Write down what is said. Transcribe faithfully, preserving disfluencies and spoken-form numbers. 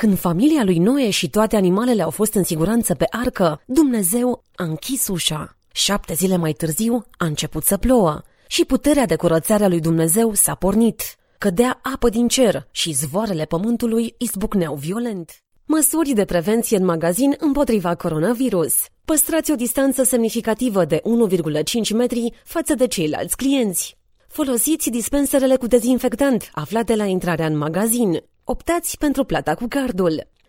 Când familia lui Noe și toate animalele au fost în siguranță pe arcă, Dumnezeu a închis ușa. Șapte zile mai târziu a început să plouă și puterea de curățare a lui Dumnezeu s-a pornit. Cădea apă din cer și zvoarele pământului izbucneau violent. Măsuri de prevenție în magazin împotriva coronavirus. Păstrați o distanță semnificativă de unu virgulă cinci metri față de ceilalți clienți. Folosiți dispenserele cu dezinfectant aflate la intrarea în magazin. Optați pentru plata cu cardul.